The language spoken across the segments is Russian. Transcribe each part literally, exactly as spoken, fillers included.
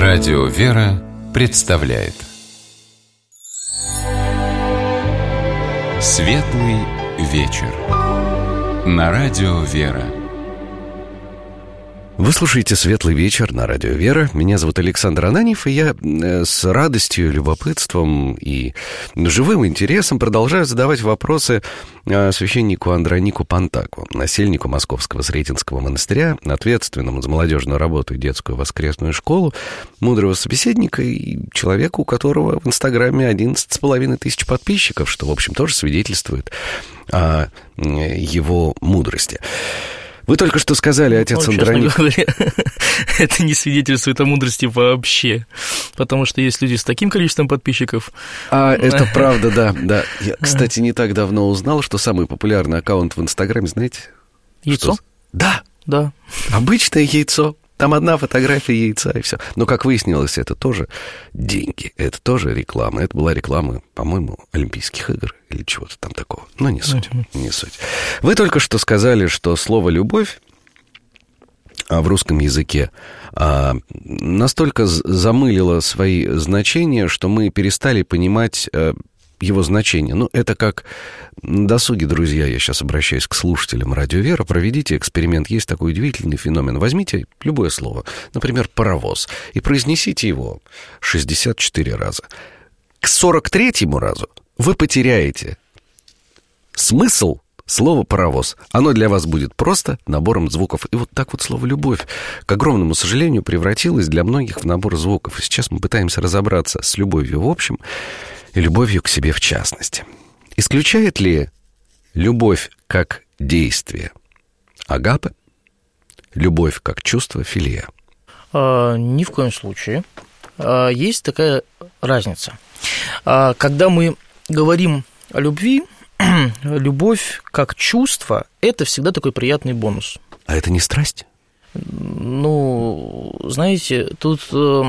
Радио «Вера» представляет Светлый вечер на Радио «Вера». Вы слушаете «Светлый вечер» на Радио «Вера». Меня зовут Александр Ананьев, и я с радостью, любопытством и живым интересом продолжаю задавать вопросы священнику Андронику Пантаку, насельнику Московского Сретенского монастыря, ответственному за молодежную работу и детскую воскресную школу, мудрого собеседника и человеку, у которого в Инстаграме одиннадцать с половиной тысяч подписчиков, что, в общем, тоже свидетельствует о его мудрости. Вы только что сказали, отец ну, Андроник... Говоря, это не свидетельствует о мудрости вообще, потому что есть люди с таким количеством подписчиков. А, это правда, да, да. Я, кстати, не так давно узнал, что самый популярный аккаунт в Инстаграме, знаете? Яйцо? Что? Да. Да. Обычное яйцо. Там одна фотография яйца, и все. Но, как выяснилось, это тоже деньги, это тоже реклама. Это была реклама, по-моему, Олимпийских игр или чего-то там такого. Но не суть, uh-huh. не суть. Вы только что сказали, что слово «любовь» в русском языке настолько замылило свои значения, что мы перестали понимать его значение. Ну, это как на досуге, друзья, я сейчас обращаюсь к слушателям Радио «Вера», проведите эксперимент. Есть такой удивительный феномен. Возьмите любое слово, например, «паровоз», и произнесите его шестьдесят четыре раза. К сорок третьему разу вы потеряете смысл слова «паровоз». Оно для вас будет просто набором звуков. И вот так вот слово «любовь», к огромному сожалению, превратилось для многих в набор звуков. И сейчас мы пытаемся разобраться с любовью в общем и любовью к себе в частности. Исключает ли любовь как действие агапе, любовь как чувство филия? А, ни в коем случае. А, есть такая разница. А, когда мы говорим о любви, любовь как чувство – это всегда такой приятный бонус. А это не страсть? Ну, знаете, тут...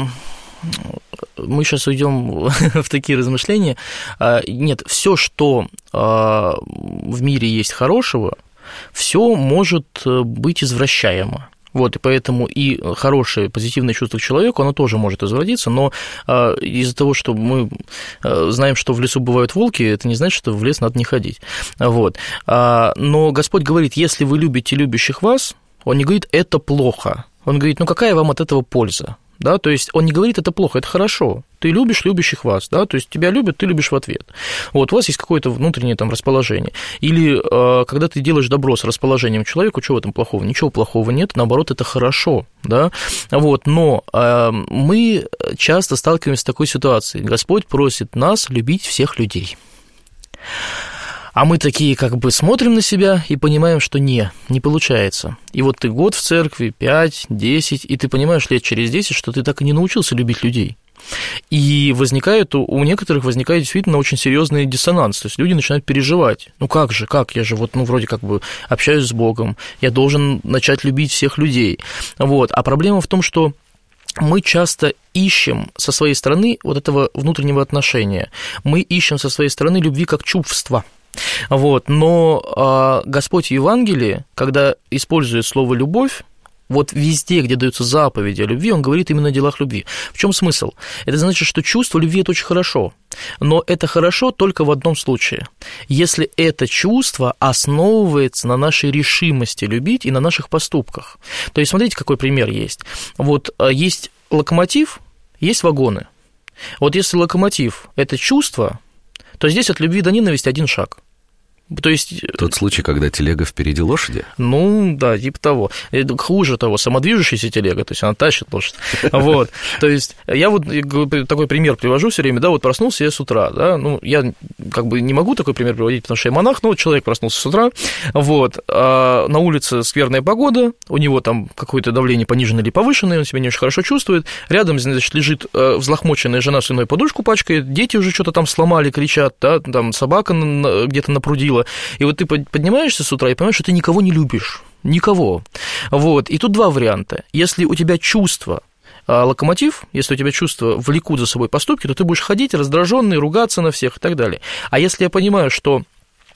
Мы сейчас уйдем в такие размышления. Нет, все, что в мире есть хорошего, все может быть извращаемо. Вот, и поэтому и хорошее, позитивное чувство к человеку, оно тоже может извратиться, но из-за того, что мы знаем, что в лесу бывают волки, это не значит, что в лес надо не ходить. Вот. Но Господь говорит, если вы любите любящих вас, Он не говорит, это плохо. Он говорит, ну какая вам от этого польза? Да, то есть он не говорит, это плохо, это хорошо. Ты любишь любящих вас, да, то есть тебя любят, ты любишь в ответ. Вот, у вас есть какое-то внутреннее там расположение. Или э, когда ты делаешь добро с расположением к человеку, чего в этом плохого? Ничего плохого нет, наоборот, это хорошо, да. Вот, но э, мы часто сталкиваемся с такой ситуацией. Господь просит нас любить всех людей. А мы такие как бы смотрим на себя и понимаем, что не, не получается. И вот ты год в церкви, пять, десять, и ты понимаешь лет через десять, что ты так и не научился любить людей. И возникает, у некоторых возникает действительно очень серьезный диссонанс, то есть люди начинают переживать. Ну как же, как, я же вот, ну вроде как бы общаюсь с Богом, я должен начать любить всех людей. Вот. А проблема в том, что мы часто ищем со своей стороны вот этого внутреннего отношения, мы ищем со своей стороны любви как чувства. Вот, но э, Господь в Евангелии, когда использует слово «любовь», вот везде, где даются заповеди о любви, Он говорит именно о делах любви. В чем смысл? Это значит, что чувство любви – это очень хорошо, но это хорошо только в одном случае. Если это чувство основывается на нашей решимости любить и на наших поступках. То есть, смотрите, какой пример есть. Вот есть локомотив, есть вагоны. Вот если локомотив – это чувство, то здесь от любви до ненависти один шаг. То есть... Тот случай, когда телега впереди лошади? Ну, да, типа того. Хуже того, самодвижущаяся телега, то есть она тащит лошадь. Вот. То есть я вот такой пример привожу все время, да, вот проснулся я с утра, да, ну, я как бы не могу такой пример приводить, потому что я монах, но вот человек проснулся с утра, вот, а на улице скверная погода, у него там какое-то давление пониженное или повышенное, он себя не очень хорошо чувствует, рядом, значит, лежит взлохмоченная жена с иной подушку пачкает, дети уже что-то там сломали, кричат, да, там собака где-то напрудила. И вот ты поднимаешься с утра и понимаешь, что ты никого не любишь, никого. Вот. И тут два варианта. Если у тебя чувство локомотив, если у тебя чувства влекут за собой поступки, то ты будешь ходить раздраженный, ругаться на всех и так далее. А если я понимаю, что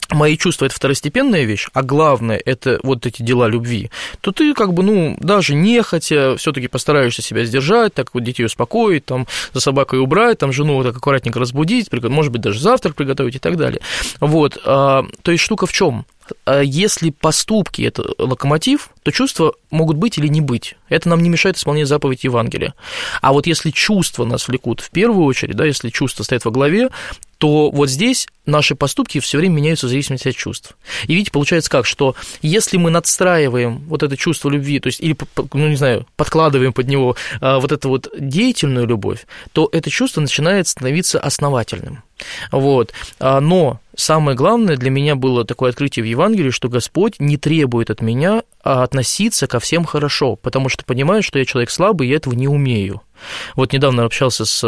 мои чувства – это второстепенная вещь, а главное – это вот эти дела любви, то ты как бы, ну, даже нехотя все-таки постараешься себя сдержать, так вот детей успокоить, там, за собакой убрать, там, жену так аккуратненько разбудить, может быть, даже завтрак приготовить и так далее. Вот, то есть штука в чем? Если поступки – это локомотив, то чувства могут быть или не быть. Это нам не мешает исполнять заповедь Евангелия. А вот если чувства нас влекут в первую очередь, да, если чувства стоят во главе, то вот здесь наши поступки все время меняются в зависимости от чувств. И видите, получается как, что если мы надстраиваем вот это чувство любви, то есть, или, ну, не знаю, подкладываем под него вот эту вот деятельную любовь, то это чувство начинает становиться основательным. Вот. Но самое главное для меня было такое открытие в Евангелии, что Господь не требует от меня относиться ко всем хорошо, потому что понимает, что я человек слабый, и я этого не умею. Вот недавно общался с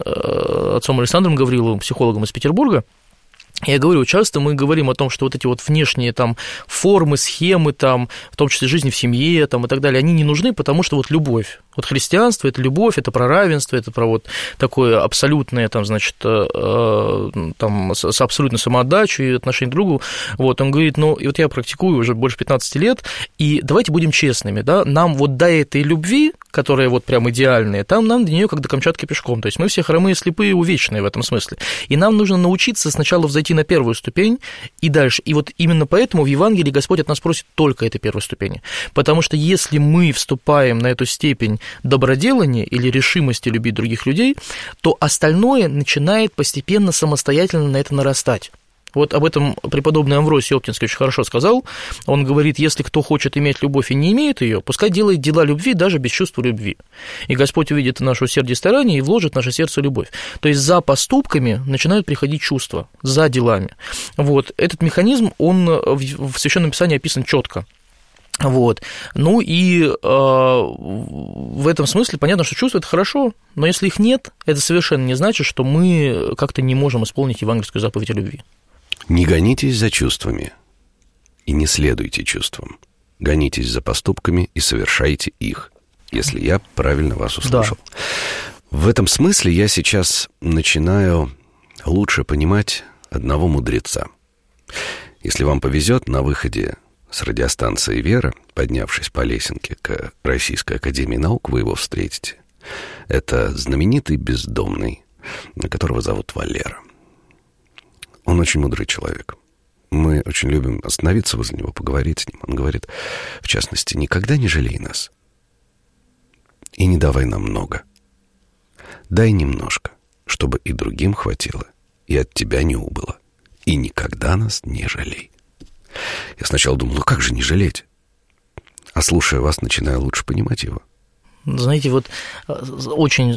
отцом Александром Гавриловым, психологом из Петербурга. Я говорю, часто мы говорим о том, что вот эти вот внешние там формы, схемы, там, в том числе жизни в семье там, и так далее, они не нужны, потому что вот любовь. Вот христианство – это любовь, это про равенство, это про вот такое абсолютное, там, значит, э, там, с абсолютной самоотдачей и отношением к другу. Вот, он говорит, ну, и вот я практикую уже больше пятнадцати лет, и давайте будем честными, да, нам вот до этой любви, которая вот прям идеальная, там нам до нее как до Камчатки пешком, то есть мы все хромые, слепые, увечные в этом смысле. И нам нужно научиться сначала взойти на первую ступень и дальше. И вот именно поэтому в Евангелии Господь от нас просит только этой первой ступени. Потому что если мы вступаем на эту степень доброделания или решимости любить других людей, то остальное начинает постепенно самостоятельно на это нарастать. Вот об этом преподобный Амвросий Оптинский очень хорошо сказал. Он говорит, если кто хочет иметь любовь и не имеет ее, пускай делает дела любви даже без чувства любви. И Господь увидит наше усердие и старание и вложит в наше сердце любовь. То есть за поступками начинают приходить чувства, за делами. Вот. Этот механизм, он в Священном Писании описан четко. Вот. Ну и э, в этом смысле понятно, что чувства – это хорошо, но если их нет, это совершенно не значит, что мы как-то не можем исполнить евангельскую заповедь о любви. Не гонитесь за чувствами и не следуйте чувствам. Гонитесь за поступками и совершайте их, если я правильно вас услышал. Да. В этом смысле я сейчас начинаю лучше понимать одного мудреца. Если вам повезет, на выходе с радиостанции «Вера», поднявшись по лесенке к Российской академии наук, вы его встретите. Это знаменитый бездомный, которого зовут Валера. Он очень мудрый человек. Мы очень любим остановиться возле него, поговорить с ним. Он говорит, в частности, никогда не жалей нас. И не давай нам много. Дай немножко, чтобы и другим хватило, и от тебя не убыло. И никогда нас не жалей. Я сначала думал, ну как же не жалеть? А слушая вас, начинаю лучше понимать его. Знаете, вот очень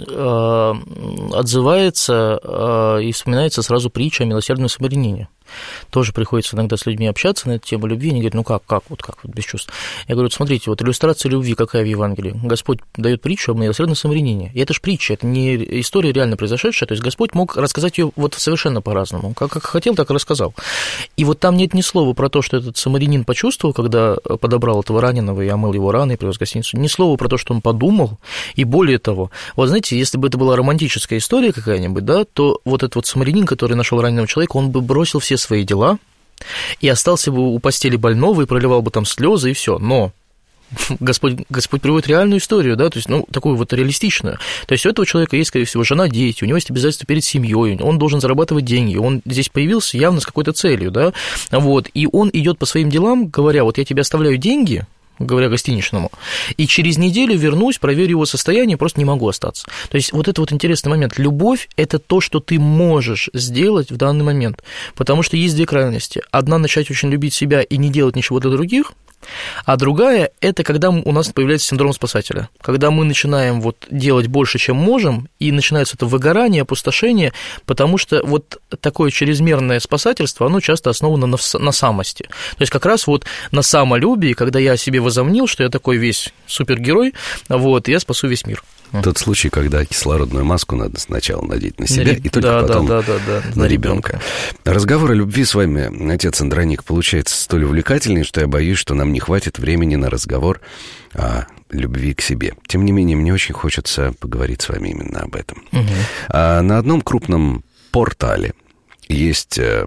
э, отзывается э, и вспоминается сразу притча о милосердном самарянине. Тоже приходится иногда с людьми общаться на эту тему любви, они говорят, ну как, как, вот как, вот без чувств. Я говорю, смотрите, вот иллюстрация любви какая в Евангелии. Господь дает притчу о милосердном самарянине. И это же притча, это не история реально произошедшая, то есть Господь мог рассказать ее вот совершенно по-разному. Как, как хотел, так и рассказал. И вот там нет ни слова про то, что этот самарянин почувствовал, когда подобрал этого раненого и омыл его раны и привез в гостиницу, ни слова про то, что он подумал, и более того, вот знаете, если бы это была романтическая история какая-нибудь, да, то вот этот вот самарянин, который нашел раненого человека, он бы бросил все свои дела и остался бы у постели больного и проливал бы там слезы и все. Но Господь, Господь приводит реальную историю, да, то есть, ну, такую вот реалистичную. То есть у этого человека есть, скорее всего, жена, дети, у него есть обязательства перед семьей, он должен зарабатывать деньги, он здесь появился явно с какой-то целью, да, вот, и он идет по своим делам, говоря, вот я тебе оставляю деньги, говоря гостиничному, и через неделю вернусь, проверю его состояние, просто не могу остаться. То есть вот это вот интересный момент. Любовь – это то, что ты можешь сделать в данный момент, потому что есть две крайности. Одна – начать очень любить себя и не делать ничего для других, а другая – это когда у нас появляется синдром спасателя, когда мы начинаем вот делать больше, чем можем, и начинается это выгорание, опустошение, потому что вот такое чрезмерное спасательство, оно часто основано на, на самости. То есть как раз вот на самолюбии, когда я о себе возомнил, что я такой весь супергерой, вот, и я спасу весь мир. Тот случай, когда кислородную маску надо сначала надеть на себя, на, и только да, потом да, да, да, да, на, на ребенка. Разговор о любви с вами, отец Андроник, получается столь увлекательный, что я боюсь, что нам не хватит времени на разговор о любви к себе. Тем не менее, мне очень хочется поговорить с вами именно об этом. Угу. А на одном крупном портале есть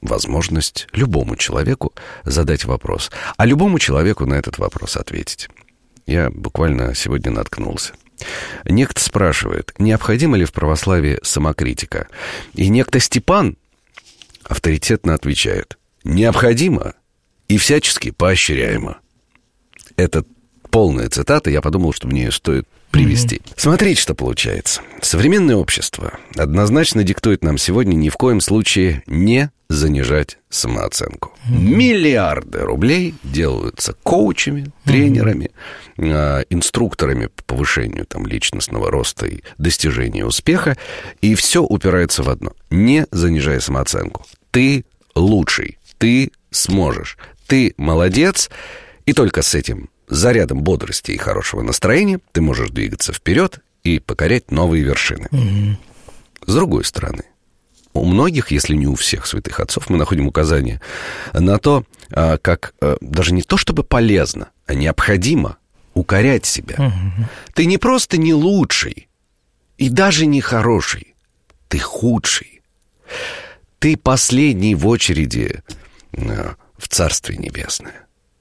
возможность любому человеку задать вопрос, а любому человеку на этот вопрос ответить. Я буквально сегодня наткнулся. Некто спрашивает, необходима ли в православии самокритика. И некто Степан авторитетно отвечает, необходимо и всячески поощряемо. Это полная цитата, я подумал, что мне ее стоит привести. Mm-hmm. Смотрите, что получается. Современное общество однозначно диктует нам сегодня ни в коем случае не занижать самооценку. Mm-hmm. Миллиарды рублей делаются коучами, тренерами, mm-hmm. э, инструкторами по повышению там, личностного роста и достижения успеха, и все упирается в одно. Не занижай самооценку. Ты лучший, ты сможешь, ты молодец, и только с этим зарядом бодрости и хорошего настроения ты можешь двигаться вперед и покорять новые вершины. Mm-hmm. С другой стороны, у многих, если не у всех святых отцов, мы находим указания на то, как даже не то чтобы полезно, а необходимо укорять себя. Mm-hmm. Ты не просто не лучший и даже не хороший, ты худший. Ты последний в очереди в Царствие Небесное.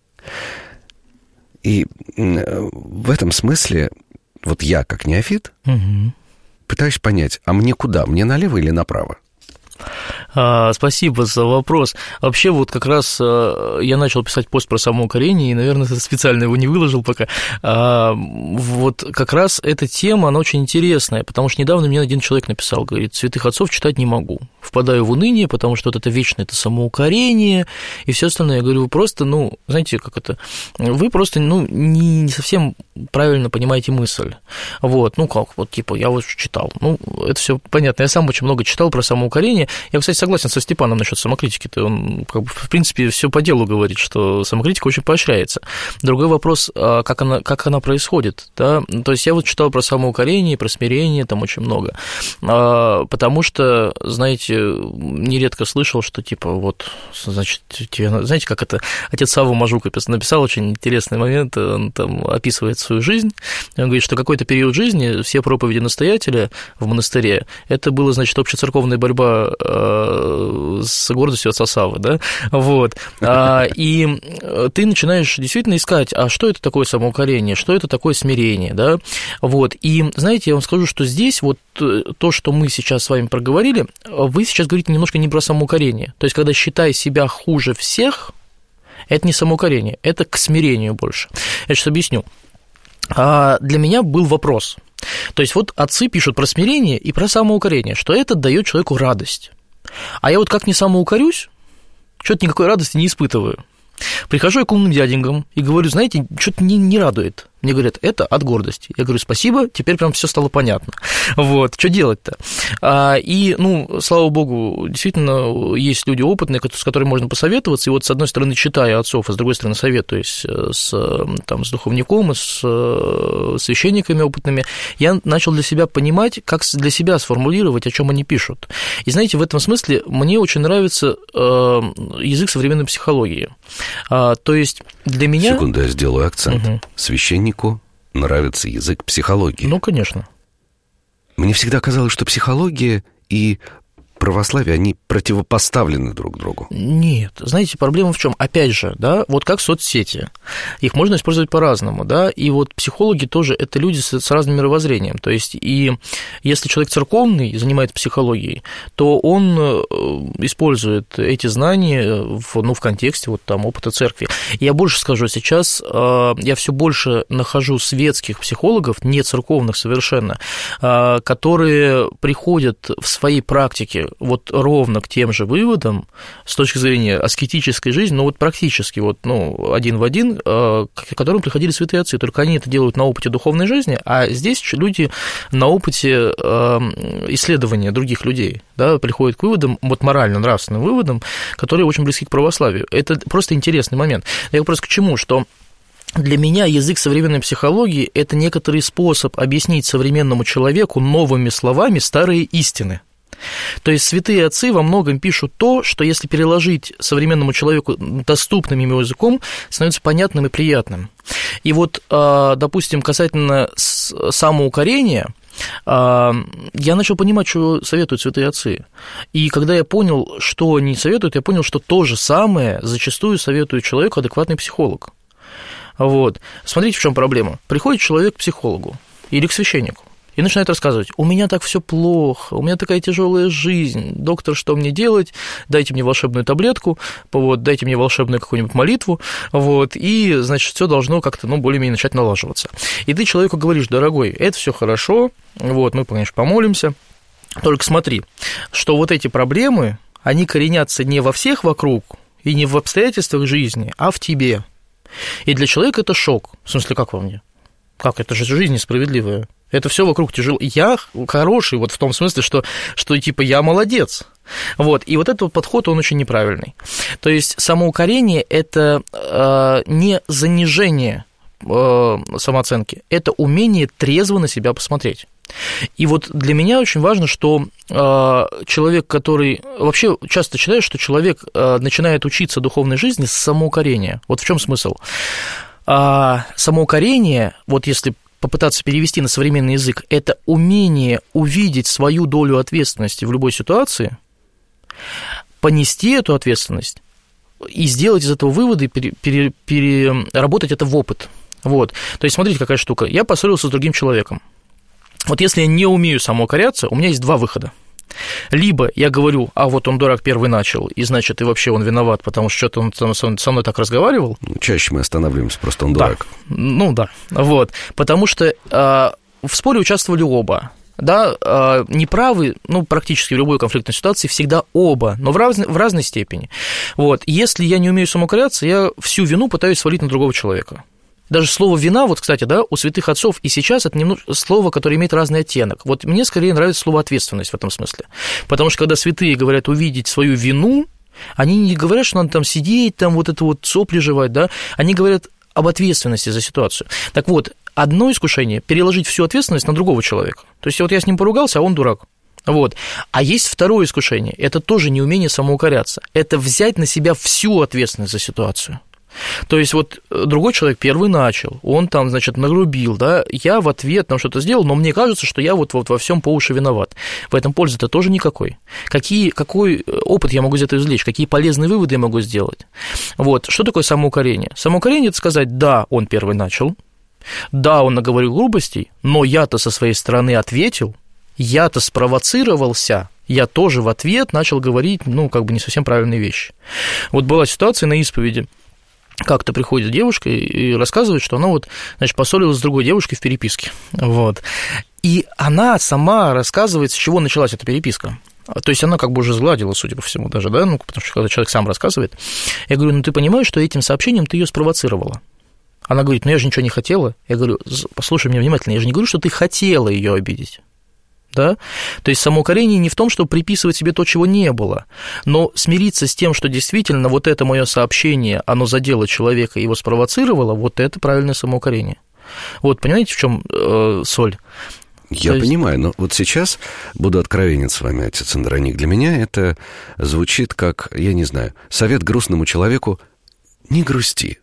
И в этом смысле, вот я, как неофит, угу. пытаюсь понять, а мне куда? Мне налево или направо? А, спасибо за вопрос. Вообще, вот как раз я начал писать пост про самоукорение, и, наверное, специально его не выложил пока. А, вот как раз эта тема, она очень интересная, потому что недавно мне один человек написал, говорит, святых отцов читать не могу, впадаю в уныние, потому что вот это вечное, это самоукорение и все остальное. Я говорю, вы просто, ну, знаете, как это, вы просто, ну, не, не совсем правильно понимаете мысль. Вот, ну как, вот типа, я вот читал, ну, это все понятно, я сам очень много читал про самоукорение. Я, кстати, согласен со Степаном насчет самокритики-то. Он, как бы, в принципе, все по делу говорит, что самокритика очень поощряется. Другой вопрос, как она, как она происходит. Да? То есть я вот читал про самоукорение, про смирение, там очень много. Потому что, знаете, нередко слышал, что типа вот, значит, тебе, знаете, как это, отец Савва Мажука написал очень интересный момент, он там описывает свою жизнь. Он говорит, что какой-то период жизни все проповеди настоятеля в монастыре, это было, значит, общецерковная борьба с гордостью отца Саввы, да, вот, и ты начинаешь действительно искать, а что это такое самоукорение, что это такое смирение, да, вот, и, знаете, я вам скажу, что здесь вот то, что мы сейчас с вами проговорили, вы сейчас говорите немножко не про самоукорение, то есть, когда считай себя хуже всех, это не самоукорение, это к смирению больше. Я сейчас объясню. Для меня был вопрос. То есть вот отцы пишут про смирение и про самоукорение, что это дает человеку радость. А я вот как не самоукорюсь, что-то никакой радости не испытываю. Прихожу я к умным дяденькам и говорю, знаете, что-то не, не радует. Мне говорят, это от гордости. Я говорю, спасибо, теперь прям все стало понятно. Вот, что делать-то? А, и, ну, слава богу, действительно, есть люди опытные, с которыми можно посоветоваться. И вот, с одной стороны, читая отцов, а с другой стороны, советуясь с, там, с духовником, с священниками опытными, я начал для себя понимать, как для себя сформулировать, о чем они пишут. И, знаете, в этом смысле мне очень нравится язык современной психологии. А, то есть для меня... Секунду, я сделаю акцент. Угу. Священнику нравится язык психологии. Ну, конечно. Мне всегда казалось, что психология и православие, они противопоставлены друг другу. Нет, знаете, проблема в чем? Опять же, да, вот как соцсети, их можно использовать по-разному, да, и вот психологи тоже это люди с, с разным мировоззрением, то есть и если человек церковный занимается психологией, то он использует эти знания в, ну, в контексте вот там опыта церкви. И я больше скажу, сейчас я все больше нахожу светских психологов, не церковных совершенно, которые приходят в своей практике вот ровно к тем же выводам с точки зрения аскетической жизни, но вот практически вот, ну, один в один, к которым приходили святые отцы, только они это делают на опыте духовной жизни, а здесь люди на опыте исследования других людей, да, приходят к выводам, вот морально-нравственным выводам, которые очень близки к православию. Это просто интересный момент. Я просто к чему, что для меня язык современной психологии – это некоторый способ объяснить современному человеку новыми словами старые истины. То есть святые отцы во многом пишут то, что если переложить современному человеку доступным ему языком, становится понятным и приятным. И вот, допустим, касательно самоукорения, я начал понимать, что советуют святые отцы. И когда я понял, что они советуют, я понял, что то же самое зачастую советует человеку адекватный психолог. Вот. Смотрите, в чем проблема. Приходит человек к психологу или к священнику и начинает рассказывать: у меня так все плохо, у меня такая тяжелая жизнь, доктор, что мне делать, дайте мне волшебную таблетку, вот, дайте мне волшебную какую-нибудь молитву, вот, и, значит, все должно как-то, ну, более-менее начать налаживаться. И ты человеку говоришь: дорогой, это все хорошо, вот, мы, конечно, помолимся, только смотри, что вот эти проблемы, они коренятся не во всех вокруг и не в обстоятельствах жизни, а в тебе. И для человека это шок. В смысле, как во мне? Как? Это же жизнь несправедливая. Это все вокруг тяжело. Я хороший вот в том смысле, что, что типа я молодец. Вот. И вот этот вот подход, он очень неправильный. То есть самоукорение – это э, не занижение э, самооценки, это умение трезво на себя посмотреть. И вот для меня очень важно, что э, человек, который... Вообще часто читаю, что человек э, начинает учиться духовной жизни с самоукорения. Вот в чем смысл? А самоукорение, вот если попытаться перевести на современный язык, это умение увидеть свою долю ответственности в любой ситуации, понести эту ответственность и сделать из этого выводы, пере, пере, переработать это в опыт. Вот. То есть, смотрите, какая штука. Я поссорился с другим человеком. Вот если я не умею самоукоряться, у меня есть два выхода. Либо я говорю: а вот он дурак первый начал, и значит, и вообще он виноват, потому что что-то он там со мной так разговаривал. Чаще мы останавливаемся, просто он дурак. Да. Ну да, вот. Потому что э, в споре участвовали оба. Да, э, неправы, ну, практически в любой конфликтной ситуации всегда оба, но в, раз, в разной степени. Вот. Если я не умею самоукоряться, я всю вину пытаюсь свалить на другого человека. Даже слово «вина», вот, кстати, да, у святых отцов и сейчас это немного слово, которое имеет разный оттенок. Вот мне скорее нравится слово «ответственность» в этом смысле. Потому что когда святые говорят увидеть свою вину, они не говорят, что надо там сидеть, там вот это вот сопли жевать, да, они говорят об ответственности за ситуацию. Так вот, одно искушение – переложить всю ответственность на другого человека. То есть вот я с ним поругался, а он дурак. Вот. А есть второе искушение – это тоже неумение самоукоряться. Это взять на себя всю ответственность за ситуацию. То есть вот другой человек первый начал, он там, значит, нагрубил, да, я в ответ там что-то сделал, но мне кажется, что я вот, вот во всем по уши виноват. В этом пользы-то тоже никакой. Какие, какой опыт я могу из этого извлечь, какие полезные выводы я могу сделать? Вот, что такое самоукорение? Самоукорение – это сказать: да, он первый начал, да, он наговорил грубостей, но я-то со своей стороны ответил, я-то спровоцировался, я тоже в ответ начал говорить, ну, как бы не совсем правильные вещи. Вот была ситуация на исповеди. Как-то приходит девушка и рассказывает, что она вот, значит, поссорилась с другой девушкой в переписке. Вот. И она сама рассказывает, с чего началась эта переписка. То есть она как бы уже сгладила, судя по всему, даже, да, ну, потому что когда человек сам рассказывает. Я говорю: ну, ты понимаешь, что этим сообщением ты ее спровоцировала? Она говорит: ну, я же ничего не хотела. Я говорю: послушай меня внимательно, я же не говорю, что ты хотела ее обидеть. Да? То есть самоукорение не в том, чтобы приписывать себе то, чего не было, но смириться с тем, что действительно вот это мое сообщение, оно задело человека и его спровоцировало, вот это правильное самоукорение. Вот, понимаете, в чем э, соль? Я То понимаю, есть... но вот сейчас буду откровенен с вами, отец Андроник. Для меня это звучит как, я не знаю, совет грустному человеку: не грусти.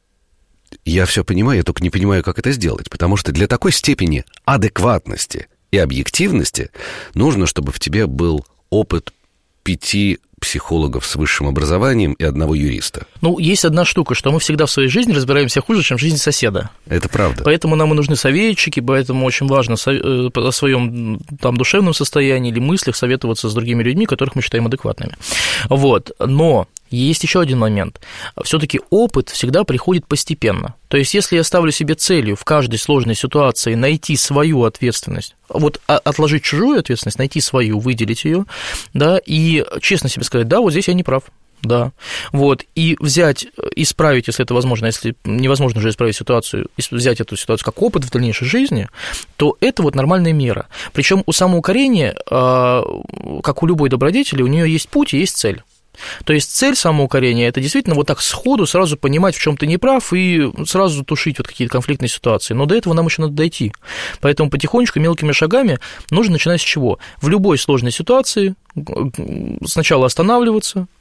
Я все понимаю, я только не понимаю, как это сделать, потому что для такой степени адекватности и объективности нужно, чтобы в тебе был опыт пяти психологов с высшим образованием и одного юриста. Ну, есть одна штука, что мы всегда в своей жизни разбираемся хуже, чем в жизни соседа. Это правда. Поэтому нам и нужны советчики, поэтому очень важно о своем там душевном состоянии или мыслях советоваться с другими людьми, которых мы считаем адекватными. Вот. Но есть еще один момент. Все-таки опыт всегда приходит постепенно. То есть, если я ставлю себе целью в каждой сложной ситуации найти свою ответственность, вот отложить чужую ответственность, найти свою, выделить ее, да, и честно себе сказать: да, вот здесь я не прав. Да, вот, и взять, исправить, если это возможно, если невозможно уже исправить ситуацию, взять эту ситуацию как опыт в дальнейшей жизни, то это вот нормальная мера. Причем у самоукорения, как у любой добродетели, у нее есть путь и есть цель. То есть цель самоукорения – это действительно вот так сходу сразу понимать, в чем ты не прав, и сразу тушить вот какие-то конфликтные ситуации. Но до этого нам еще надо дойти. Поэтому потихонечку, мелкими шагами нужно начинать с чего? В любой сложной ситуации сначала останавливаться,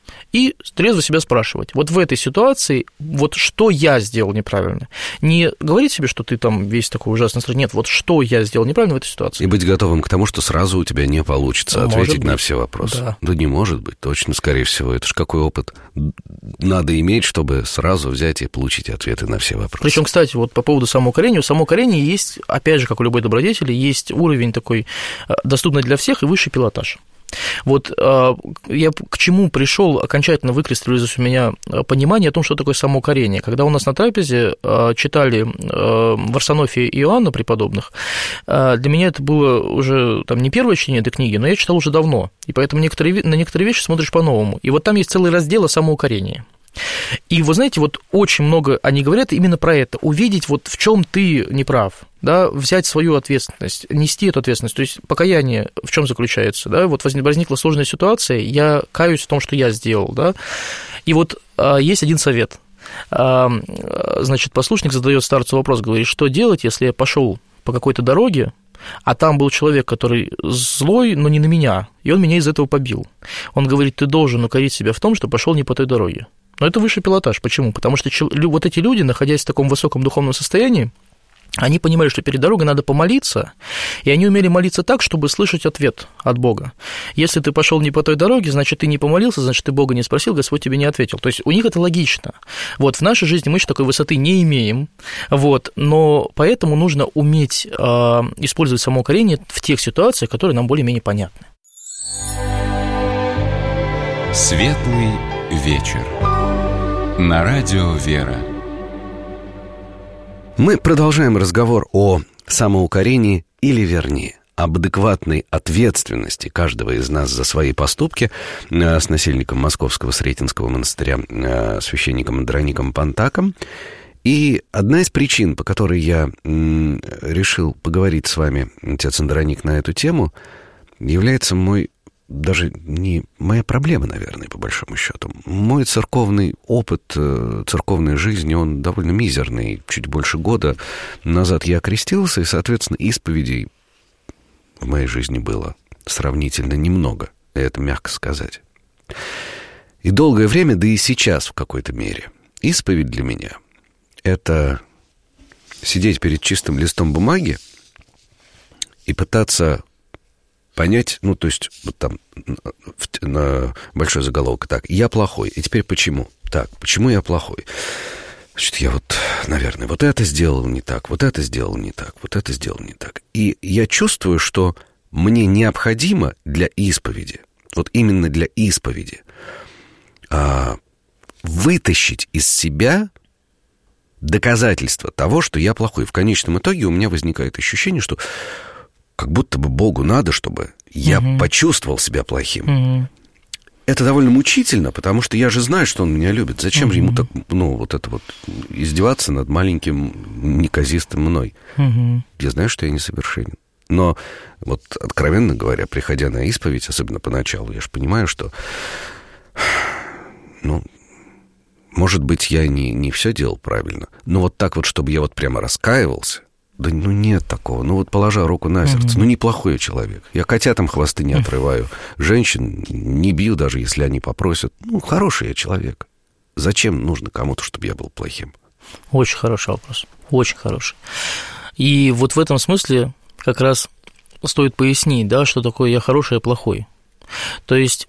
и трезво себя спрашивать. Вот в этой ситуации, вот что я сделал неправильно. Не говорить себе, что ты там весь такой ужасный. Нет, вот что я сделал неправильно в этой ситуации. И быть готовым к тому, что сразу у тебя не получится может ответить быть. на все вопросы. Да. да не может быть, точно, скорее всего. Это ж какой опыт надо иметь, чтобы сразу взять и получить ответы на все вопросы. Причем, кстати, вот по поводу самоукорения. У самоукорения есть, опять же, как у любой добродетели, есть уровень такой доступный для всех и высший пилотаж. Вот я к чему пришел, окончательно выкристаллизовалось у меня понимание о том, что такое самоукорение. Когда у нас на трапезе читали Варсонофия и Иоанна преподобных, для меня это было уже там, не первое чтение этой книги, но я читал уже давно, и поэтому некоторые, на некоторые вещи смотришь по-новому. И вот там есть целый раздел о самоукорении. И вы знаете, вот очень много они говорят именно про это, увидеть, вот в чем ты неправ, да, взять свою ответственность, нести эту ответственность, то есть покаяние в чем заключается, да, вот возникла сложная ситуация, я каюсь в том, что я сделал, да, и вот а, есть один совет, а, значит, послушник задает старцу вопрос, говорит, что делать, если я пошел по какой-то дороге, а там был человек, который злой, но не на меня, и он меня из этого побил. Он говорит, ты должен укорить себя в том, что пошел не по той дороге. Но это высший пилотаж. Почему? Потому что вот эти люди, находясь в таком высоком духовном состоянии, они понимали, что перед дорогой надо помолиться, и они умели молиться так, чтобы слышать ответ от Бога. Если ты пошел не по той дороге, значит, ты не помолился, значит, ты Бога не спросил, Господь тебе не ответил. То есть у них это логично. Вот в нашей жизни мы еще такой высоты не имеем, вот, но поэтому нужно уметь э, использовать самоукорение в тех ситуациях, которые нам более-менее понятны. Светлый вечер. На радио «Вера». Мы продолжаем разговор о самоукорении, или вернее, об адекватной ответственности каждого из нас за свои поступки с насельником Московского Сретенского монастыря, священником Андроником Пантаком. И одна из причин, по которой я решил поговорить с вами, отец Андроник, на эту тему, является мой даже не моя проблема, наверное, по большому счету. Мой церковный опыт, церковной жизни, он довольно мизерный. Чуть больше года назад я окрестился, и, соответственно, исповедей в моей жизни было сравнительно немного, это мягко сказать. И долгое время, да и сейчас в какой-то мере, исповедь для меня — это сидеть перед чистым листом бумаги и пытаться понять, ну, то есть, вот там, на большой заголовок, так, я плохой, и теперь почему? Так, почему я плохой? Значит, я вот, наверное, вот это сделал не так, вот это сделал не так, вот это сделал не так. И я чувствую, что мне необходимо для исповеди, вот именно для исповеди, а, вытащить из себя доказательство того, что я плохой. В конечном итоге у меня возникает ощущение, что как будто бы Богу надо, чтобы я угу. почувствовал себя плохим. Угу. Это довольно мучительно, потому что я же знаю, что Он меня любит. Зачем угу. же ему так, ну, вот это вот, издеваться над маленьким неказистым мной? Угу. Я знаю, что я несовершенен. Но вот, откровенно говоря, приходя на исповедь, особенно поначалу, я же понимаю, что, ну, может быть, я не, не все делал правильно, но вот так вот, чтобы я вот прямо раскаивался, да ну нет такого. Ну вот положа руку на сердце, mm-hmm. ну неплохой я человек. Я котятам хвосты не отрываю, женщин не бью, даже если они попросят. Ну, хороший я человек. Зачем нужно кому-то, чтобы я был плохим? Очень хороший вопрос, очень хороший. И вот в этом смысле как раз стоит пояснить, да, что такое я хороший, я плохой. То есть,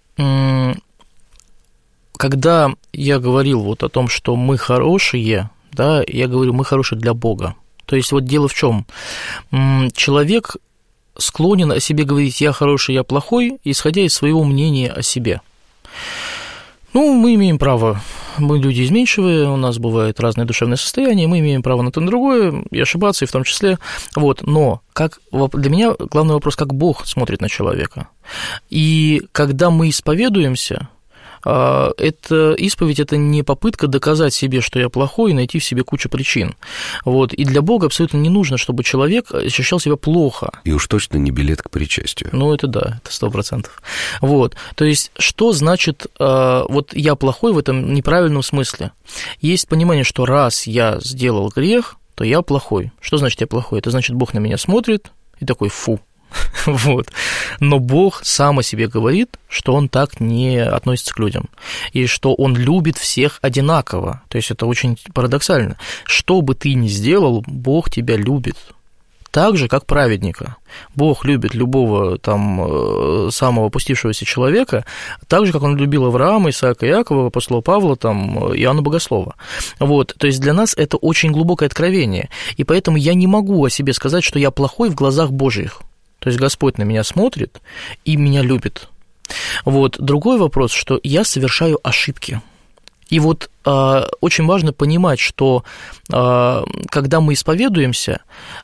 когда я говорил вот о том, что мы хорошие, да, я говорю, мы хорошие для Бога. То есть вот дело в чем? Человек склонен о себе говорить «я хороший, я плохой», исходя из своего мнения о себе. Ну, мы имеем право, мы люди изменчивые, у нас бывает разное душевное состояние, мы имеем право на то и на другое, и ошибаться, и в том числе. Вот. Но как, для меня главный вопрос, как Бог смотрит на человека. И когда мы исповедуемся, это исповедь – это не попытка доказать себе, что я плохой, и найти в себе кучу причин. Вот. И для Бога абсолютно не нужно, чтобы человек ощущал себя плохо. И уж точно не билет к причастию. Ну, это да, это сто процентов. Вот. То есть, что значит вот я плохой в этом неправильном смысле? Есть понимание, что раз я сделал грех, то я плохой. Что значит я плохой? Это значит, Бог на меня смотрит и такой фу. Вот. Но Бог сам о себе говорит, что Он так не относится к людям, и что Он любит всех одинаково. То есть это очень парадоксально. Что бы ты ни сделал, Бог тебя любит. Так же, как праведника. Бог любит любого там самого опустившегося человека, так же, как Он любил Авраама, Исаака, Иакова, апостола Павла, там, Иоанна Богослова. Вот. То есть для нас это очень глубокое откровение, и поэтому я не могу о себе сказать, что я плохой в глазах Божьих. То есть Господь на меня смотрит и меня любит. Вот. Другой вопрос, что я совершаю ошибки. И вот э, очень важно понимать, что э, когда мы исповедуемся,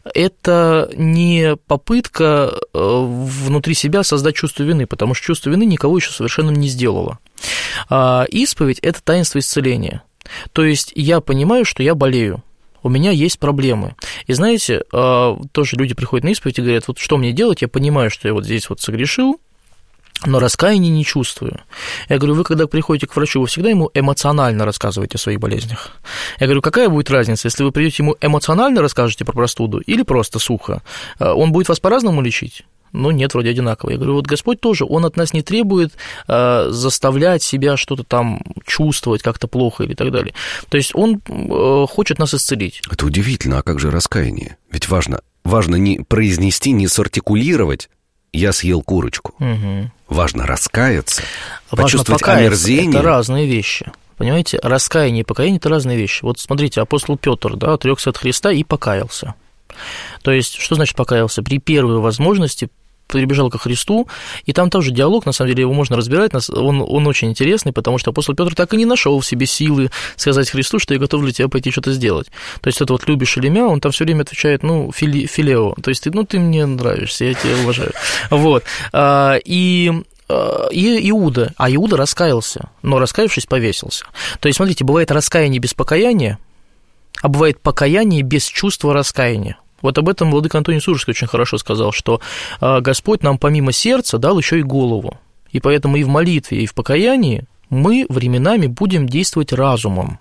это не попытка э, внутри себя создать чувство вины, потому что чувство вины никого еще совершенно не сделало. А исповедь – это таинство исцеления. То есть я понимаю, что я болею, у меня есть проблемы. И знаете, э, тоже люди приходят на исповедь и говорят, вот что мне делать, я понимаю, что я вот здесь вот согрешил, но раскаяния не чувствую. Я говорю, вы когда приходите к врачу, вы всегда ему эмоционально рассказываете о своих болезнях. Я говорю, какая будет разница, если вы придете ему эмоционально расскажете про простуду или просто сухо? Он будет вас по-разному лечить? Ну, нет, вроде одинаково. Я говорю, вот Господь тоже, Он от нас не требует э, заставлять себя что-то там чувствовать как-то плохо или так далее. То есть Он э, хочет нас исцелить. Это удивительно, а как же раскаяние? Ведь важно, важно не произнести, не сартикулировать «я съел курочку». Угу. Важно раскаяться, важно почувствовать омерзение. Это разные вещи. Понимаете, раскаяние и покаяние – это разные вещи. Вот смотрите, апостол Петр, да, отрекся от Христа и покаялся. То есть, что значит покаялся? При первой возможности прибежал ко Христу, и там тоже диалог, на самом деле, его можно разбирать, он, он очень интересный, потому что апостол Петр так и не нашел в себе силы сказать Христу, что я готов для тебя пойти что-то сделать. То есть, это вот любишь или мя, он там все время отвечает, ну, фили, филео, то есть, ну, ты мне нравишься, я тебя уважаю. Вот. И... И Иуда, а Иуда раскаялся, но раскаявшись, повесился. То есть, смотрите, бывает раскаяние без покаяния, а бывает покаяние без чувства раскаяния. Вот об этом владыка Антоний Сурожский очень хорошо сказал, что Господь нам помимо сердца дал еще и голову. И поэтому и в молитве, и в покаянии мы временами будем действовать разумом.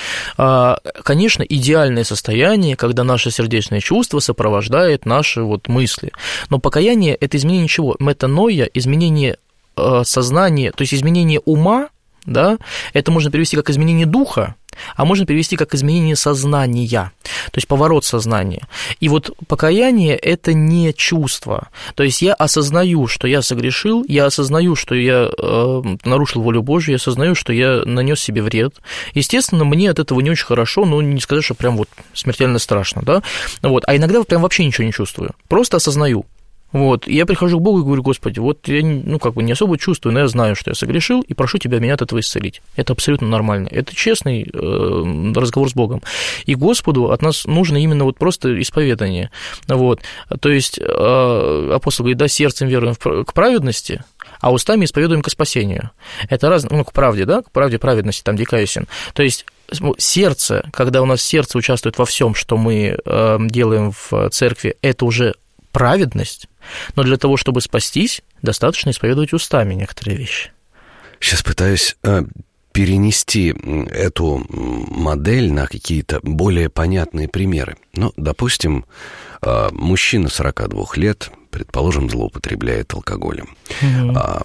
Конечно, идеальное состояние, когда наше сердечное чувство сопровождает наши вот мысли. Но покаяние – это изменение чего? Метаноия, изменение сознания, то есть изменение ума, да, это можно перевести как изменение духа, а можно перевести как изменение сознания, то есть поворот сознания. И вот покаяние – это не чувство, то есть я осознаю, что я согрешил, я осознаю, что я э, нарушил волю Божью, я осознаю, что я нанес себе вред. Естественно, мне от этого не очень хорошо, но не сказать, что прям вот смертельно страшно, да, вот. А иногда прям вообще ничего не чувствую, просто осознаю. Вот, и я прихожу к Богу и говорю, Господи, вот я, ну, как бы не особо чувствую, но я знаю, что я согрешил, и прошу Тебя меня от этого исцелить. Это абсолютно нормально. Это честный э, разговор с Богом. И Господу от нас нужно именно вот просто исповедание. Вот, то есть э, апостол говорит, да, сердцем веруем к праведности, а устами исповедуем ко спасению. Это разное, ну, к правде, да, к правде праведности, там, дикаесин. То есть сердце, когда у нас сердце участвует во всем, что мы э, делаем в церкви, это уже праведность, но для того, чтобы спастись, достаточно исповедовать устами некоторые вещи. Сейчас пытаюсь э, перенести эту модель на какие-то более понятные примеры. Ну, допустим, э, мужчина сорока двух лет, предположим, злоупотребляет алкоголем. Mm-hmm. А,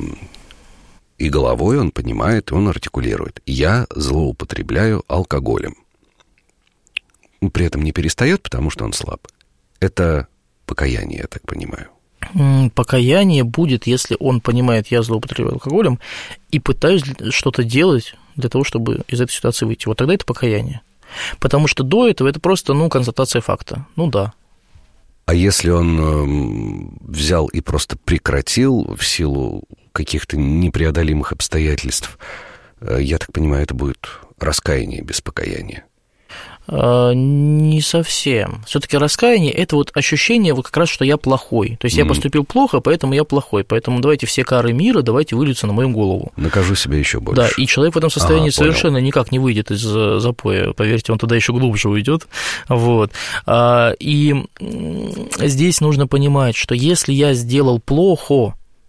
и головой он понимает, он артикулирует. Я злоупотребляю алкоголем. При этом не перестает, потому что он слаб. Это покаяние, я так понимаю. Покаяние будет, если он понимает, я злоупотребляю алкоголем, и пытаюсь что-то делать для того, чтобы из этой ситуации выйти. Вот тогда это покаяние. Потому что до этого это просто, ну, констатация факта. Ну да. А если он взял и просто прекратил в силу каких-то непреодолимых обстоятельств, я так понимаю, это будет раскаяние без покаяния? Не совсем. Все-таки раскаяние – это вот ощущение вот как раз, что я плохой. То есть mm-hmm. я поступил плохо, поэтому я плохой. Поэтому давайте все кары мира, давайте выльются на мою голову. Накажу себя еще больше. Да, и человек в этом состоянии ага, совершенно понял. никак не выйдет из запоя. Поверьте, он туда еще глубже уйдет. Вот. И здесь нужно понимать, что если я сделал плохо,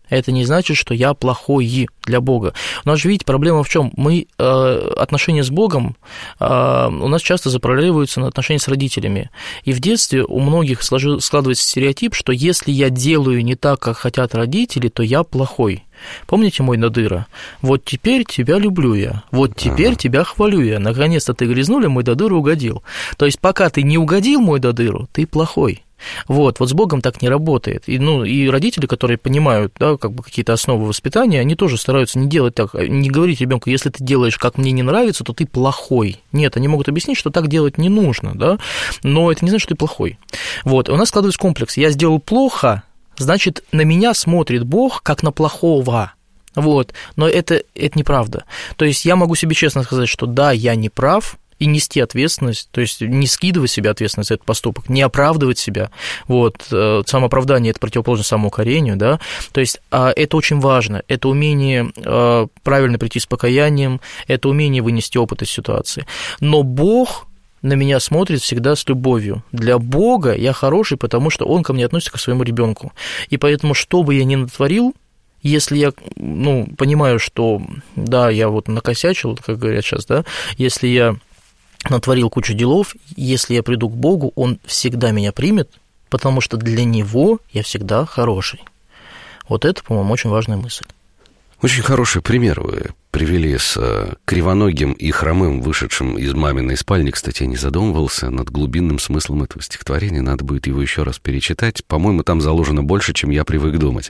это не значит, что я плохой для Бога. У нас же, видите, проблема в чем? Мы э, отношения с Богом э, у нас часто заправляются на отношения с родителями. И в детстве у многих сложи, складывается стереотип, что если я делаю не так, как хотят родители, то я плохой. Помните мой Надыра? Вот теперь тебя люблю я, вот теперь ага. тебя хвалю я. Наконец-то ты грязнули, мой Дадыру угодил. То есть пока ты не угодил мой Дадыру, ты плохой. Вот, вот с Богом так не работает. И, ну, и родители, которые понимают, да, как бы какие-то основы воспитания, они тоже стараются не делать так, не говорить ребенку, если ты делаешь, как мне не нравится, то ты плохой. Нет, они могут объяснить, что так делать не нужно, да, но это не значит, что ты плохой. Вот, и у нас складывается комплекс. Я сделал плохо, значит, на меня смотрит Бог как на плохого. Вот, но это, это неправда. То есть я могу себе честно сказать, что да, я не прав, и нести ответственность, то есть не скидывать себе ответственность за этот поступок, не оправдывать себя. Вот, самооправдание – это противоположно самоукорению, да, то есть это очень важно, это умение правильно прийти с покаянием, это умение вынести опыт из ситуации. Но Бог на меня смотрит всегда с любовью. Для Бога я хороший, потому что Он ко мне относится как к своему ребенку. И поэтому, что бы я ни натворил, если я, ну, понимаю, что, да, я вот накосячил, как говорят сейчас, да, если я натворил кучу делов, если я приду к Богу, Он всегда меня примет, потому что для Него я всегда хороший. Вот это, по-моему, очень важная мысль. Очень хороший пример вы привели с кривоногим и хромым, вышедшим из маминой спальни. Кстати, я не задумывался над глубинным смыслом этого стихотворения. Надо будет его еще раз перечитать. По-моему, там заложено больше, чем я привык думать.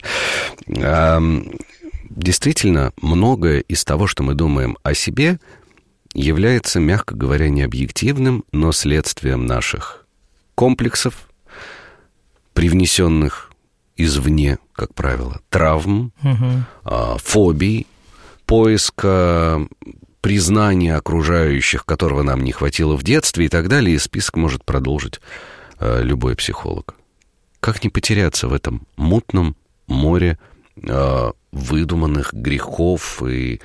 Действительно, многое из того, что мы думаем о себе, является, мягко говоря, необъективным, но следствием наших комплексов, привнесенных извне, как правило, травм, угу. фобий, поиска признания окружающих, которого нам не хватило в детстве и так далее, и список может продолжить любой психолог. Как не потеряться в этом мутном море выдуманных грехов и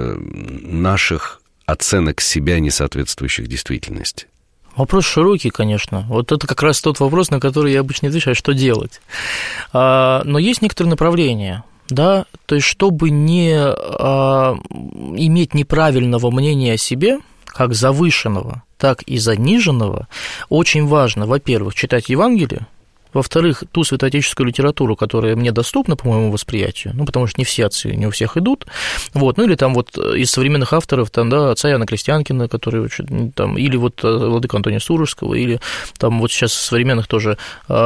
наших оценок себя, не соответствующих действительности? Вопрос широкий, конечно. Вот это как раз тот вопрос, на который я обычно отвечаю, что делать. Но есть некоторые направления, да, то есть чтобы не иметь неправильного мнения о себе, как завышенного, так и заниженного, очень важно, во-первых, читать Евангелие, во-вторых, ту святоотеческую литературу, которая мне доступна по моему восприятию, ну, потому что не все отцы, не у всех идут, вот, ну, или там вот из современных авторов, там, да, отца Иоанна Крестьянкина, который, там, или вот владыка Антония Сурожского, или там вот сейчас современных тоже,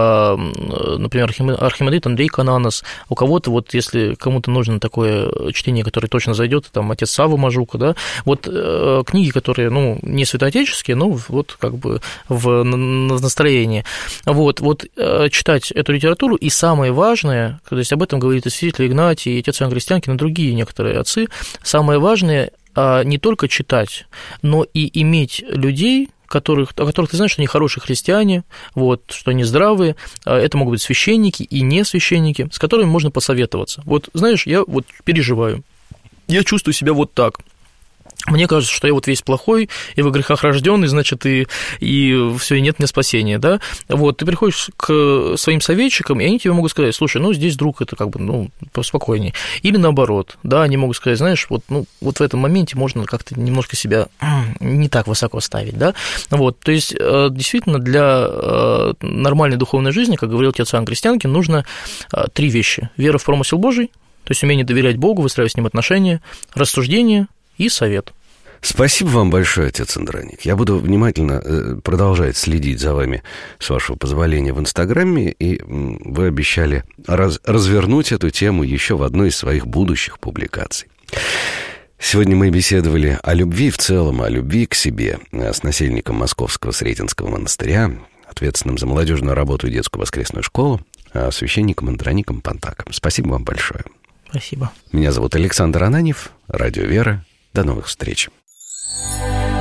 например, архимандрит Андрей Кананос, у кого-то вот, если кому-то нужно такое чтение, которое точно зайдет, там, отец Савва Мажука, да, вот книги, которые, ну, не святоотеческие, но вот как бы в настроении, вот, вот, читать эту литературу, и самое важное, то есть об этом говорит и святитель Игнатий, и отец Иоанн Крестьянкин, и другие некоторые отцы, самое важное не только читать, но и иметь людей, которых, о которых ты знаешь, что они хорошие христиане, вот, что они здравые, это могут быть священники и не священники, с которыми можно посоветоваться. Вот, знаешь, я вот переживаю, я чувствую себя вот так. Мне кажется, что я вот весь плохой, и во грехах рожденный, значит, и, и все, и нет мне спасения, да. Вот, ты приходишь к своим советчикам, и они тебе могут сказать: слушай, ну, здесь, друг, это как бы, ну, поспокойнее. Или наоборот, да, они могут сказать: знаешь, вот, ну, вот в этом моменте можно как-то немножко себя не так высоко ставить, да. Вот, то есть, действительно, для нормальной духовной жизни, как говорил отец Иоанн Крестьянкин, нужно три вещи: вера в промысел Божий, то есть умение доверять Богу, выстраивать с Ним отношения, рассуждение и совет. Спасибо вам большое, отец Андроник. Я буду внимательно продолжать следить за вами, с вашего позволения, в Инстаграме, и вы обещали раз, развернуть эту тему еще в одной из своих будущих публикаций. Сегодня мы беседовали о любви в целом, о любви к себе с насельником Московского Сретенского монастыря, ответственным за молодежную работу и детскую воскресную школу, священником Андроником Пантаком. Спасибо вам большое. Спасибо. Меня зовут Александр Ананьев, Радио Вера. До новых встреч.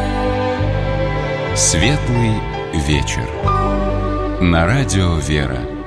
Светлый вечер. На Радио Вера.